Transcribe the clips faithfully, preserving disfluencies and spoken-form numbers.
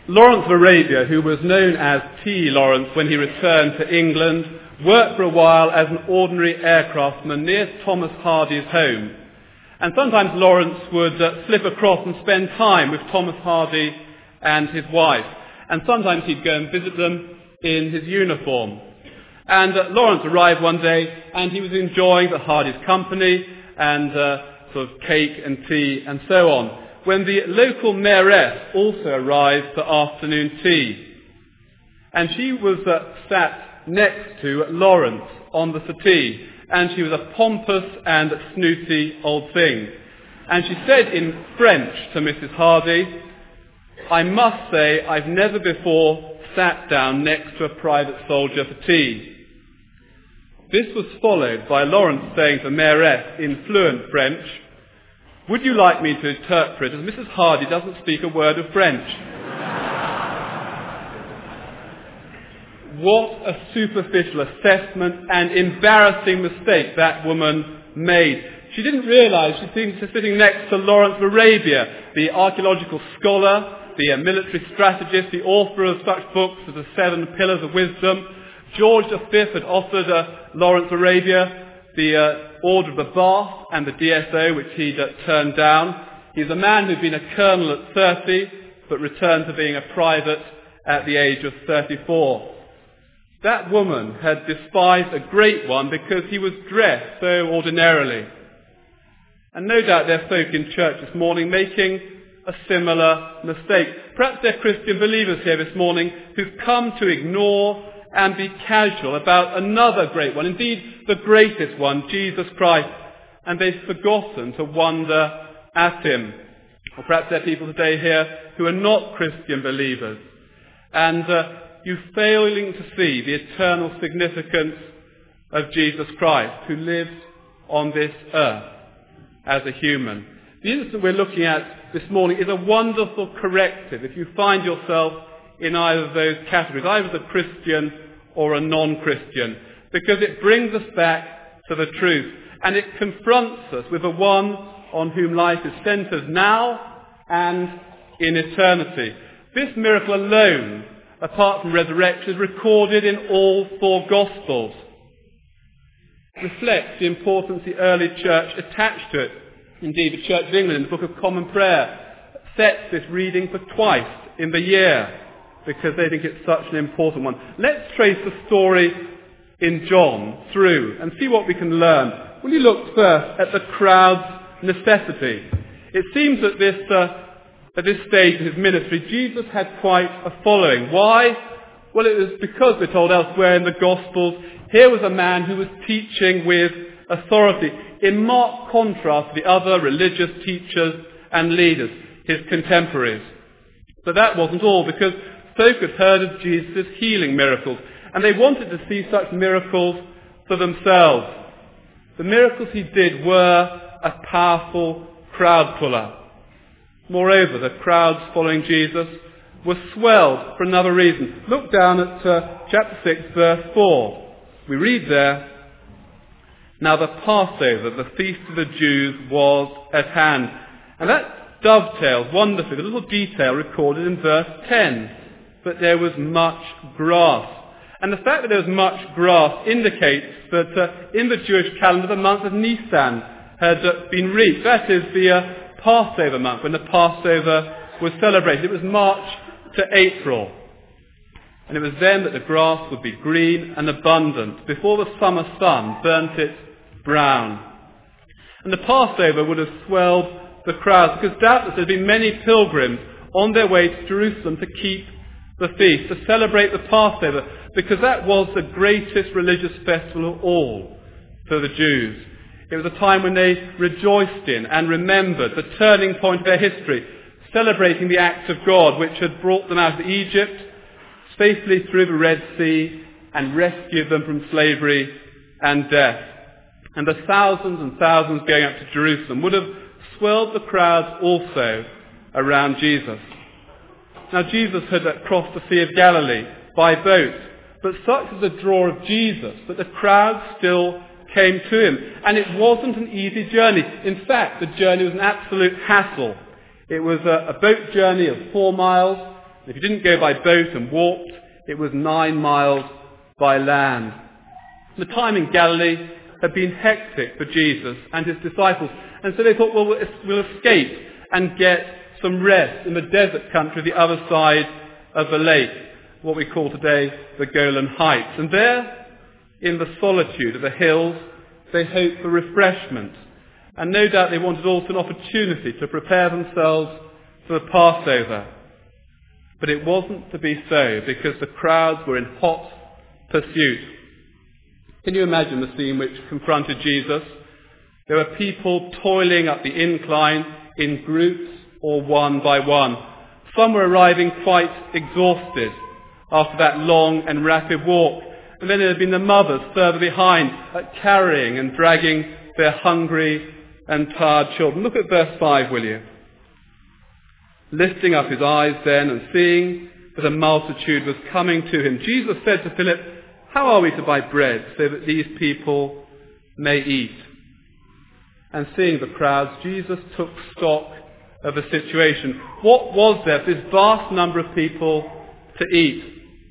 Lawrence of Arabia, who was known as T. Lawrence when he returned to England, worked for a while as an ordinary aircraftsman near Thomas Hardy's home. And sometimes Lawrence would uh, slip across and spend time with Thomas Hardy and his wife. And sometimes he'd go and visit them in his uniform. And uh, Lawrence arrived one day and he was enjoying the Hardy's company and uh, sort of cake and tea and so on, when the local mayoress also arrived for afternoon tea. And she was uh, sat next to Lawrence on the settee, and she was a pompous and snooty old thing. And she said in French to Missus Hardy, "I must say I've never before sat down next to a private soldier for tea." This was followed by Lawrence saying to the mayoress in fluent French, "Would you like me to interpret, as Missus Hardy doesn't speak a word of French?" What a superficial assessment and embarrassing mistake that woman made. She didn't realise she was sitting next to Lawrence of Arabia, the archaeological scholar, the uh, military strategist, the author of such books as The Seven Pillars of Wisdom. George the Fifth had offered uh, Lawrence of Arabia the uh, Order of the Bath and the D S O, which he'd uh, turned down. He's a man who'd been a colonel at thirty, but returned to being a private at the age of thirty-four. That woman had despised a great one because he was dressed so ordinarily. And no doubt there are folk in church this morning making a similar mistake. Perhaps they're Christian believers here this morning who've come to ignore and be casual about another great one, indeed the greatest one, Jesus Christ, and they've forgotten to wonder at him. Or perhaps there are people today here who are not Christian believers, and uh, you failing to see the eternal significance of Jesus Christ, who lived on this earth as a human. The incident we're looking at this morning is a wonderful corrective if you find yourself in either of those categories, either as a Christian or a non-Christian, because it brings us back to the truth, and it confronts us with the one on whom life is centred now and in eternity. This miracle alone, apart from resurrection, is recorded in all four Gospels. Reflects the importance the early church attached to it. Indeed, the Church of England, in the Book of Common Prayer, sets this reading for twice in the year because they think it's such an important one. Let's trace the story in John through and see what we can learn. Will you look first at the crowd's necessity? It seems that this, uh, at this stage in his ministry, Jesus had quite a following. Why? Well, it was because, we're told elsewhere in the Gospels, here was a man who was teaching with authority, in marked contrast to the other religious teachers and leaders, his contemporaries. But that wasn't all, because folk had heard of Jesus' healing miracles, and they wanted to see such miracles for themselves. The miracles he did were a powerful crowd puller. Moreover, the crowds following Jesus were swelled for another reason. Look down at uh, chapter six, verse four. We read there, "Now the Passover, the feast of the Jews, was at hand." And that dovetails wonderfully with a little detail recorded in verse ten. "But there was much grass." And the fact that there was much grass indicates that uh, in the Jewish calendar the month of Nisan had uh, been reached. That is the uh, Passover month, when the Passover was celebrated. It was March to April. And it was then that the grass would be green and abundant, before the summer sun burnt it brown. And the Passover would have swelled the crowds, because doubtless there had been many pilgrims on their way to Jerusalem to keep the feast, to celebrate the Passover, because that was the greatest religious festival of all for the Jews. It was a time when they rejoiced in and remembered the turning point of their history, celebrating the acts of God which had brought them out of Egypt, safely through the Red Sea, and rescued them from slavery and death. And the thousands and thousands going up to Jerusalem would have swelled the crowds also around Jesus. Now, Jesus had crossed the Sea of Galilee by boat, but such was the draw of Jesus that the crowd still came to him. And it wasn't an easy journey. In fact, the journey was an absolute hassle. It was a, a boat journey of four miles, If you didn't go by boat and walked, it was nine miles by land. The time in Galilee had been hectic for Jesus and his disciples, and so they thought, well, we'll escape and get some rest in the desert country, the other side of the lake, what we call today the Golan Heights. And there, in the solitude of the hills, they hoped for refreshment. And no doubt they wanted also an opportunity to prepare themselves for the Passover. But it wasn't to be so, because the crowds were in hot pursuit. Can you imagine the scene which confronted Jesus? There were people toiling up the incline in groups or one by one. Some were arriving quite exhausted after that long and rapid walk. And then there had been the mothers further behind, uh, carrying and dragging their hungry and tired children. Look at verse five, will you? Lifting up his eyes then and seeing that a multitude was coming to him, Jesus said to Philip, "How are we to buy bread so that these people may eat?" And seeing the crowds, Jesus took stock of the situation. What was there for this vast number of people to eat?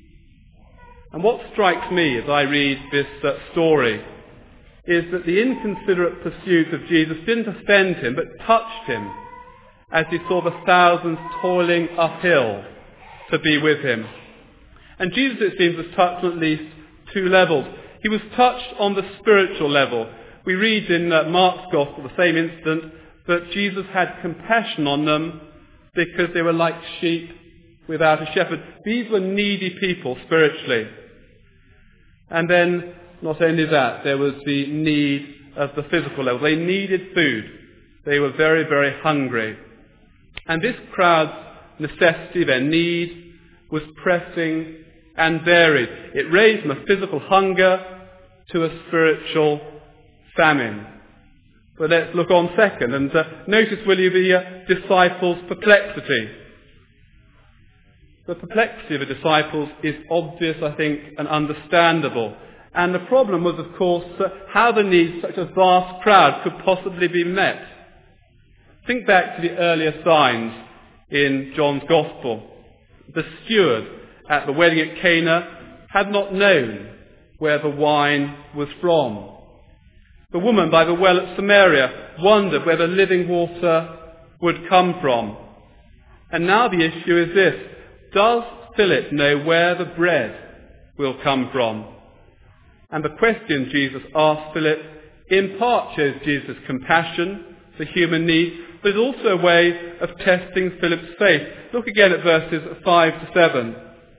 And what strikes me as I read this uh, story is that the inconsiderate pursuit of Jesus didn't offend him, but touched him as he saw the thousands toiling uphill to be with him. And Jesus, it seems, was touched on at least two levels. He was touched on the spiritual level. We read in uh, Mark's Gospel, the same incident, that Jesus had compassion on them because they were like sheep without a shepherd. These were needy people spiritually. And then, not only that, there was the need of the physical level. They needed food. They were very, very hungry. And this crowd's necessity, their need, was pressing and varied. It ranged from a physical hunger to a spiritual famine. But let's look on second and uh, notice, will you, the uh, disciples' perplexity. The perplexity of the disciples is obvious, I think, and understandable. And the problem was, of course, uh, how the needs of such a vast crowd could possibly be met. Think back to the earlier signs in John's Gospel. The steward at the wedding at Cana had not known where the wine was from. The woman by the well at Samaria wondered where the living water would come from. And now the issue is this: does Philip know where the bread will come from? And the question Jesus asked Philip in part shows Jesus' compassion for human need, but is also a way of testing Philip's faith. Look again at verses five to seven.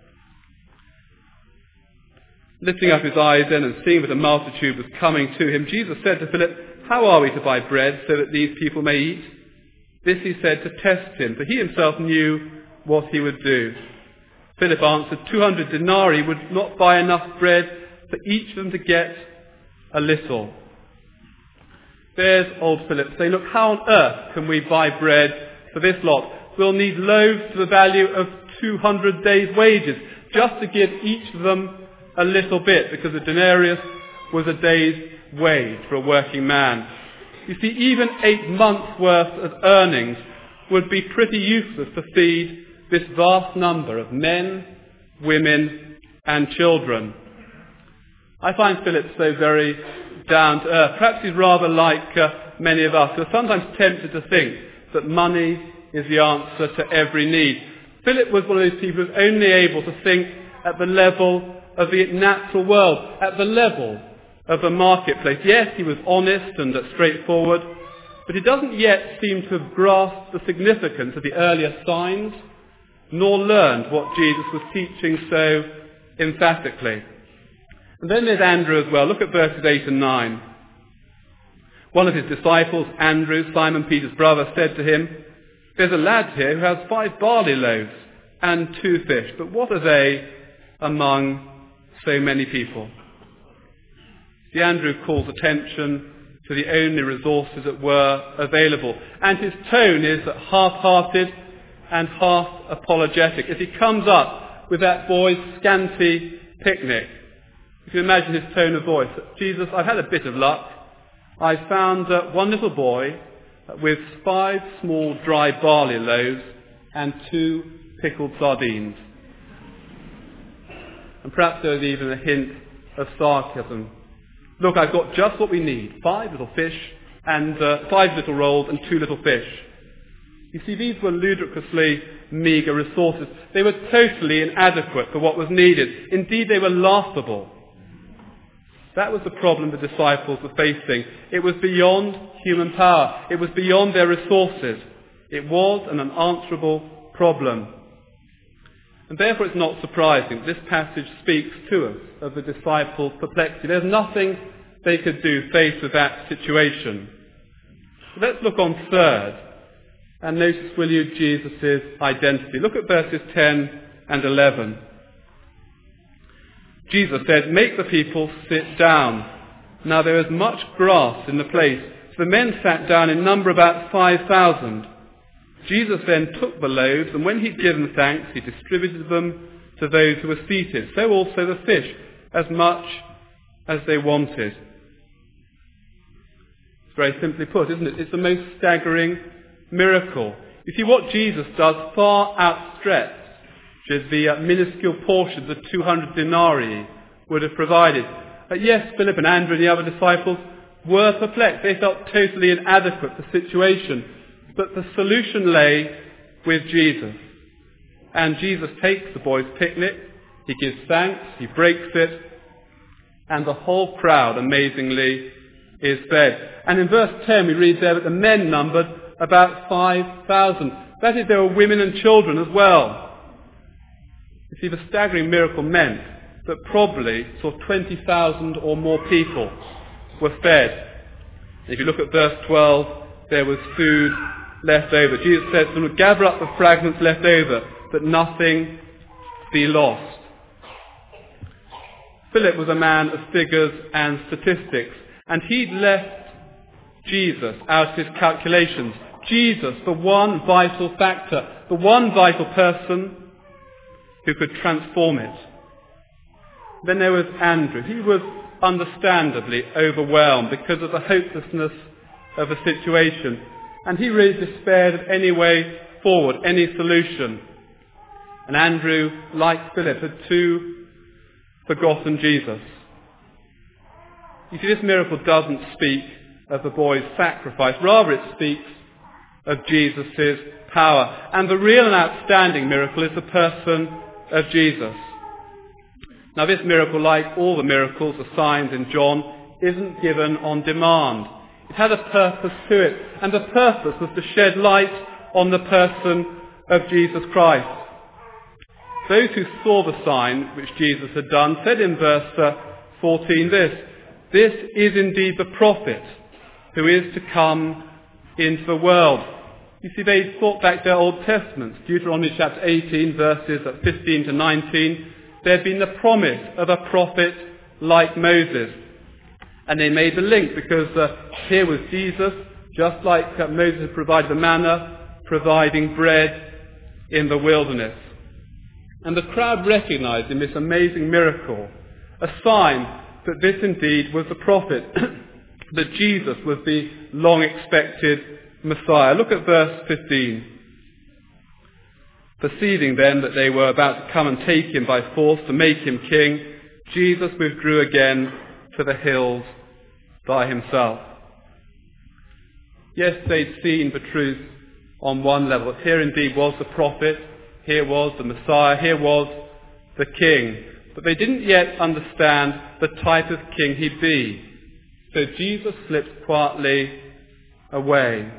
Lifting up his eyes then and seeing that a multitude was coming to him, Jesus said to Philip, "How are we to buy bread so that these people may eat?" This he said to test him, for he himself knew what he would do. Philip answered, two hundred denarii would not buy enough bread for each of them to get a little. There's old Philip saying, look, how on earth can we buy bread for this lot? We'll need loaves to the value of two hundred days' wages just to give each of them a little bit, because a denarius was a day's wage for a working man. You see, even eight months' worth of earnings would be pretty useless to feed this vast number of men, women, and children. I find Philip so very down to earth. Perhaps he's rather like uh, many of us, who are sometimes tempted to think that money is the answer to every need. Philip was one of those people who was only able to think at the level of the natural world, at the level of the marketplace. Yes, he was honest and straightforward, but he doesn't yet seem to have grasped the significance of the earlier signs, nor learned what Jesus was teaching so emphatically. And then there's Andrew as well. Look at verses eight and nine. One of his disciples, Andrew, Simon Peter's brother, said to him, "There's a lad here who has five barley loaves and two fish, but what are they among so many people?" See, Andrew calls attention to the only resources that were available. And his tone is half-hearted and half-apologetic as he comes up with that boy's scanty picnic. You can imagine his tone of voice. Jesus, I've had a bit of luck. I found uh, one little boy with five small dry barley loaves and two pickled sardines. And perhaps there was even a hint of sarcasm. Look, I've got just what we need. Five little fish and uh, five little rolls and two little fish. You see, these were ludicrously meagre resources. They were totally inadequate for what was needed. Indeed, they were laughable. That was the problem the disciples were facing. It was beyond human power. It was beyond their resources. It was an unanswerable problem. And therefore it's not surprising this passage speaks to us of the disciples' perplexity. There's nothing they could do faced with that situation. So let's look on third and notice, will you, Jesus' identity. Look at verses ten and eleven. Jesus said, "Make the people sit down." Now there was much grass in the place, so the men sat down in number about five thousand. Jesus then took the loaves, and when he'd given thanks, he distributed them to those who were seated. So also the fish, as much as they wanted. It's very simply put, isn't it? It's the most staggering miracle. You see, what Jesus does far outstretches the uh, minuscule portion the two hundred denarii would have provided. Uh, yes, Philip and Andrew and the other disciples were perplexed. They felt totally inadequate for the situation. But the solution lay with Jesus. And Jesus takes the boys' picnic, he gives thanks, he breaks it, and the whole crowd, amazingly, is fed. And in verse ten we read there that the men numbered about five thousand. That is, there were women and children as well. You see, the staggering miracle meant that probably sort of twenty thousand or more people were fed. If you look at verse twelve, there was food left over. Jesus said to them, "Gather up the fragments left over, that nothing be lost." Philip was a man of figures and statistics, and he'd left Jesus out of his calculations. Jesus, the one vital factor, the one vital person who could transform it. Then there was Andrew. He was understandably overwhelmed because of the hopelessness of the situation. And he really despaired of any way forward, any solution. And Andrew, like Philip, had too forgotten Jesus. You see, this miracle doesn't speak of the boy's sacrifice. Rather, it speaks of Jesus' power. And the real and outstanding miracle is the person of Jesus. Now, this miracle, like all the miracles, the signs in John, isn't given on demand. It had a purpose to it, and the purpose was to shed light on the person of Jesus Christ. Those who saw the sign which Jesus had done said in verse fourteen this, "This is indeed the prophet who is to come into the world." You see, they thought back their Old Testaments, Deuteronomy chapter eighteen, verses fifteen to nineteen. There had been the promise of a prophet like Moses. And they made the link because uh, here was Jesus, just like uh, Moses had provided the manna, providing bread in the wilderness. And the crowd recognized in this amazing miracle a sign that this indeed was the prophet, that Jesus was the long-expected Messiah. Look at verse fifteen. "Perceiving then that they were about to come and take him by force to make him king, Jesus withdrew again to the hills by himself." Yes, they'd seen the truth on one level. Here indeed was the prophet, here was the Messiah, here was the king. But they didn't yet understand the type of king he'd be. So Jesus slipped quietly away.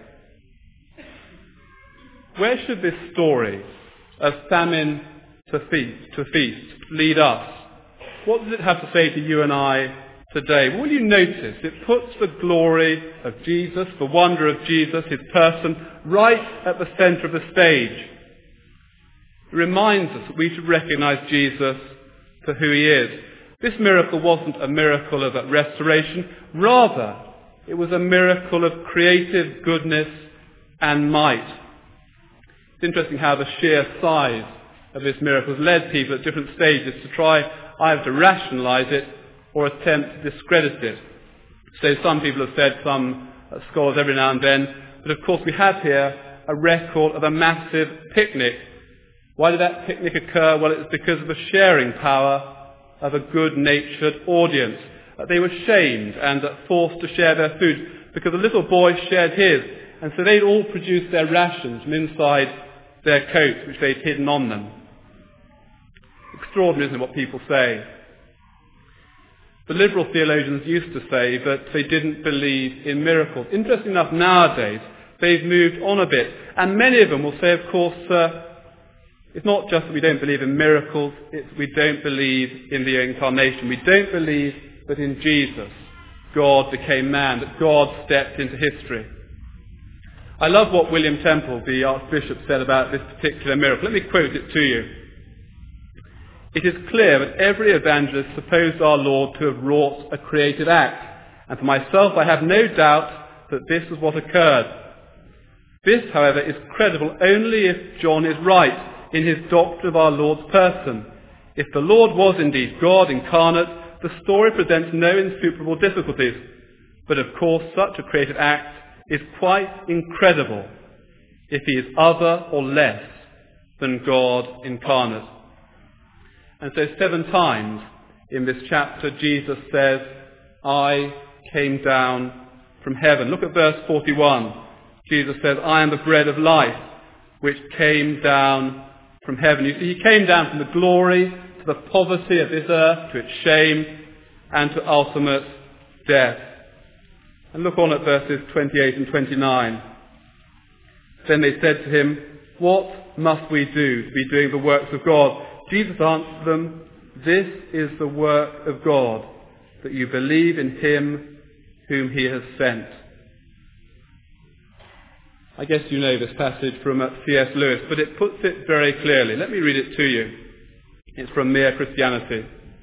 Where should this story of famine to feast, to feast lead us? What does it have to say to you and I today? Well, you notice it puts the glory of Jesus, the wonder of Jesus, his person, right at the centre of the stage. It reminds us that we should recognise Jesus for who he is. This miracle wasn't a miracle of restoration. Rather, it was a miracle of creative goodness and might. It's interesting how the sheer size of this miracle has led people at different stages to try either to rationalise it or attempt to discredit it. So some people have said, some scholars every now and then, but of course we have here a record of a massive picnic. Why did that picnic occur? Well, it was because of the sharing power of a good-natured audience. They were shamed and forced to share their food because a little boy shared his, and so they'd all produce their rations from inside their coats, which they'd hidden on them. Extraordinary, isn't it, what people say? The liberal theologians used to say that they didn't believe in miracles. Interesting enough, nowadays, they've moved on a bit. And many of them will say, of course, uh, it's not just that we don't believe in miracles, it's we don't believe in the incarnation. We don't believe that in Jesus, God became man, that God stepped into history. I love what William Temple, the Archbishop, said about this particular miracle. Let me quote it to you. It is clear that every evangelist supposed our Lord to have wrought a creative act, and for myself I have no doubt that this was what occurred. This, however, is credible only if John is right in his doctrine of our Lord's person. If the Lord was indeed God incarnate, the story presents no insuperable difficulties. But of course, such a creative act is quite incredible if he is other or less than God incarnate. And so seven times in this chapter, Jesus says, I came down from heaven. Look at verse forty-one. Jesus says, I am the bread of life, which came down from heaven. You see, he came down from the glory to the poverty of this earth, to its shame, and to ultimate death. And look on at verses twenty-eight and twenty-nine. Then they said to him, what must we do to be doing the works of God? Jesus answered them, this is the work of God, that you believe in him whom he has sent. I guess you know this passage from C S Lewis, but it puts it very clearly. Let me read it to you. It's from Mere Christianity.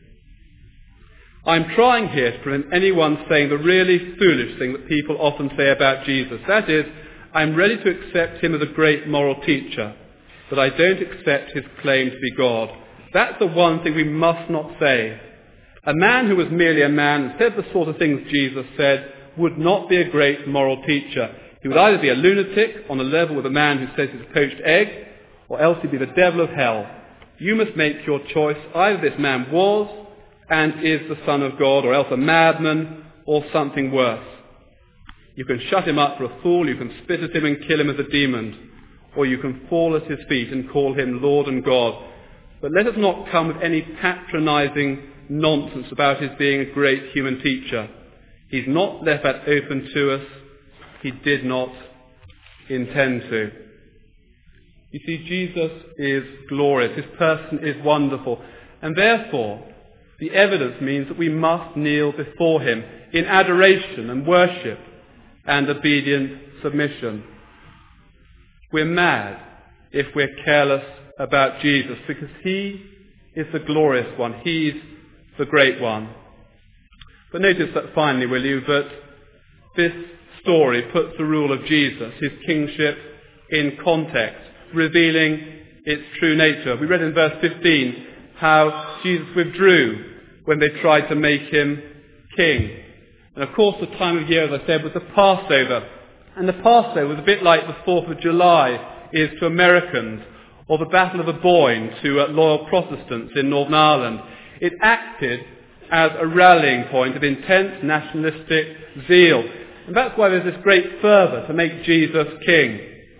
I'm trying here to prevent anyone saying the really foolish thing that people often say about Jesus. That is, I'm ready to accept him as a great moral teacher, but I don't accept his claim to be God. That's the one thing we must not say. A man who was merely a man and said the sort of things Jesus said would not be a great moral teacher. He would either be a lunatic on the level with a man who says he's a poached egg, or else he'd be the devil of hell. You must make your choice. Either this man was and is the Son of God, or else a madman, or something worse. You can shut him up for a fool, you can spit at him and kill him as a demon, or you can fall at his feet and call him Lord and God. But let us not come with any patronizing nonsense about his being a great human teacher. He's not left that open to us. He did not intend to. You see, Jesus is glorious. His person is wonderful. And therefore, the evidence means that we must kneel before him in adoration and worship and obedient submission. We're mad if we're careless about Jesus, because he is the glorious one. He's the great one. But notice that finally, will you, that this story puts the rule of Jesus, his kingship, in context, revealing its true nature. We read in verse fifteen how Jesus withdrew when they tried to make him king. And of course the time of year, as I said, was the Passover. And the Passover was a bit like the fourth of July is to Americans, or the Battle of the Boyne to uh, loyal Protestants in Northern Ireland. It acted as a rallying point of intense nationalistic zeal. And that's why there's this great fervour to make Jesus king.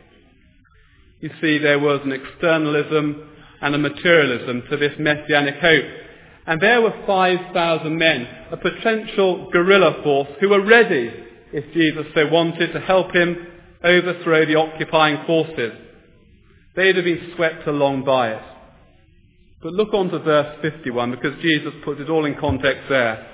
You see, there was an externalism and a materialism to this messianic hope. And there were five thousand men, a potential guerrilla force, who were ready, if Jesus so wanted, to help him overthrow the occupying forces. They'd have been swept along by it. But look on to verse fifty-one, because Jesus puts it all in context there.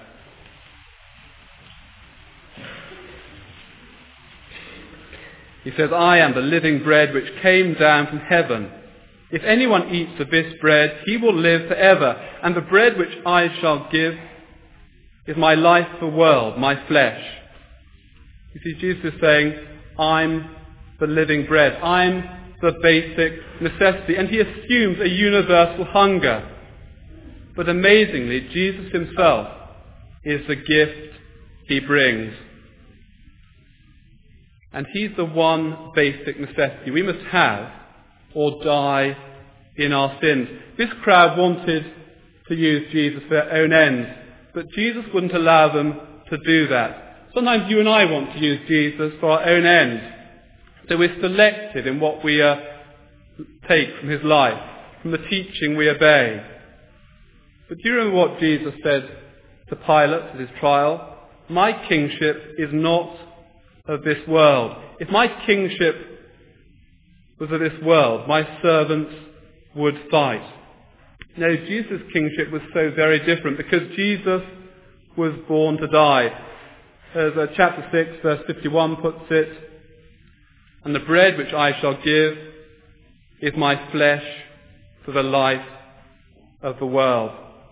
He says, I am the living bread which came down from heaven. If anyone eats of this bread, he will live forever. And the bread which I shall give is my life for the world, my flesh. You see, Jesus is saying, I'm the living bread. I'm the basic necessity. And he assumes a universal hunger. But amazingly, Jesus himself is the gift he brings. And he's the one basic necessity we must have or die in our sins. This crowd wanted to use Jesus for their own ends, but Jesus wouldn't allow them to do that. Sometimes you and I want to use Jesus for our own ends. So we're selective in what we uh, take from his life, from the teaching we obey. But do you remember what Jesus said to Pilate at his trial? My kingship is not of this world. If my kingship was of this world, my servants would fight. No, Jesus' kingship was so very different because Jesus was born to die. As uh, chapter six, verse fifty-one puts it, and the bread which I shall give is my flesh for the life of the world.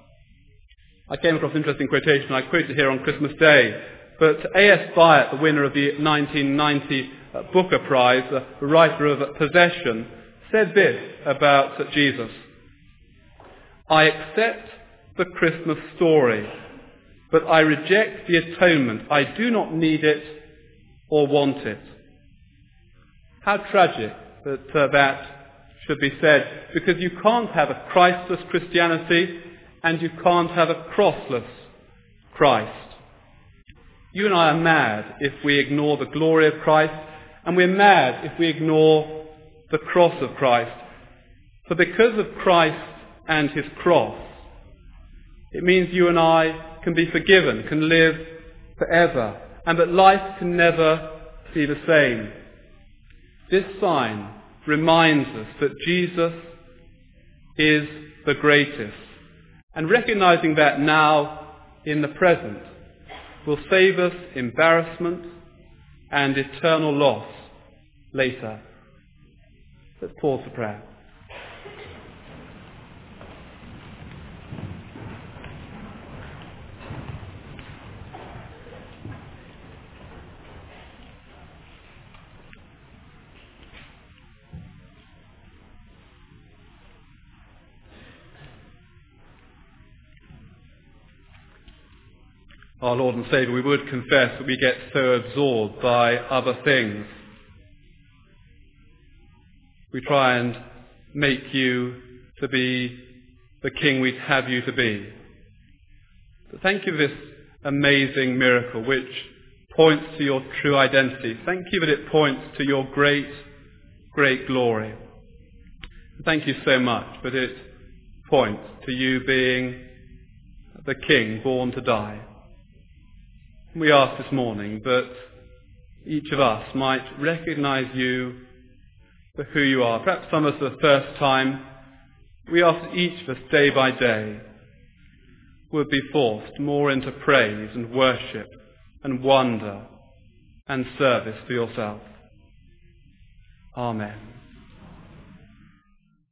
I came across an interesting quotation. I quote it here on Christmas Day. But A S Byatt, the winner of the nineteen ninety Booker Prize, the writer of Possession, said this about Jesus. I accept the Christmas story, but I reject the atonement. I do not need it or want it. How tragic that uh, that should be said, because you can't have a Christless Christianity and you can't have a crossless Christ. You and I are mad if we ignore the glory of Christ, and we're mad if we ignore the cross of Christ. For because of Christ and his cross, it means you and I can be forgiven, can live forever, and that life can never be the same. This sign reminds us that Jesus is the greatest, and recognizing that now in the present will save us embarrassment and eternal loss later. Let's pause for prayer. Our Lord and Saviour, we would confess that we get so absorbed by other things. We try and make you to be the King we'd have you to be. But thank you for this amazing miracle which points to your true identity. Thank you that it points to your great, great glory. Thank you so much that it points to you being the King born to die. We ask this morning that each of us might recognize you for who you are. Perhaps some of us for the first time. We ask that each of us day by day would be forced more into praise and worship and wonder and service for yourself. Amen.